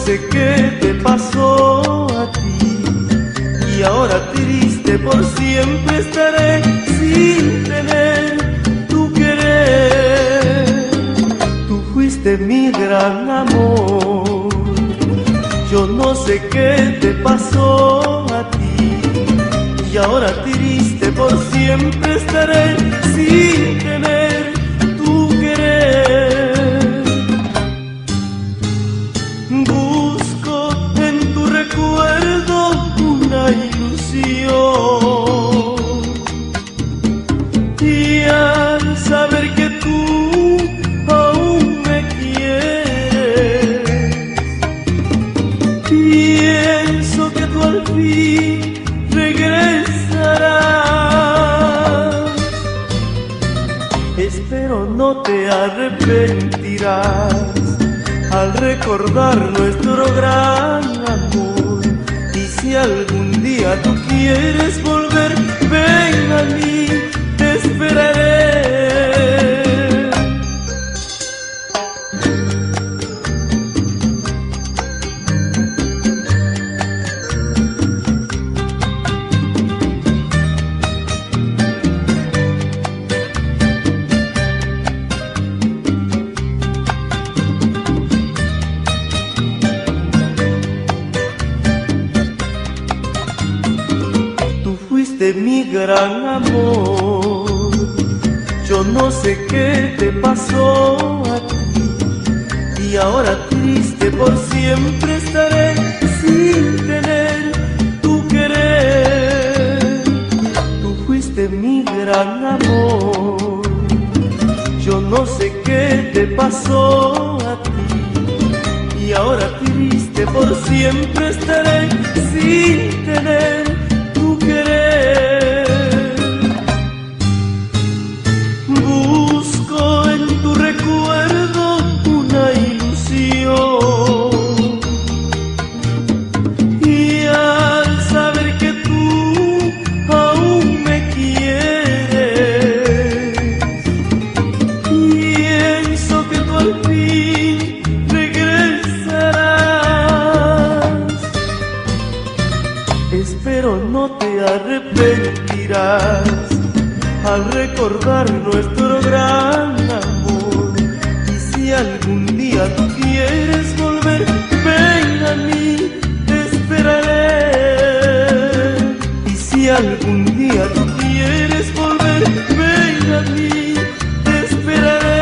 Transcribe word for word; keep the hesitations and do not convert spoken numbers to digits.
sé qué te pasó a ti, y ahora triste por siempre estaré sin tener tu querer. Tú fuiste mi gran amor, yo no sé qué te pasó a ti, y ahora triste por siempre estaré sin tener tu querer. Busco en tu recuerdo una ilusión, y al saber que tú aún me quieres, pienso que tú al fin regresarás. Espero no te arrepentirás al recordar nuestro gran amor. Y si algún día tú quieres volver, ven a mí, te esperaré. De mi gran amor, yo no sé qué te pasó a ti, y ahora triste por siempre estaré sin tener tu querer. Tú fuiste mi gran amor, yo no sé qué te pasó a ti, y ahora triste por siempre estaré sin tener tu querer. Busco en tu recuerdo una ilusión, y al saber que tú aún me quieres, pienso que tú al fin regresarás. Espero no te arrepentirás al recordar nuestro gran amor. Y si algún día tú quieres volver, ven a mí, te esperaré. Y si algún día tú quieres volver, ven a mí, te esperaré.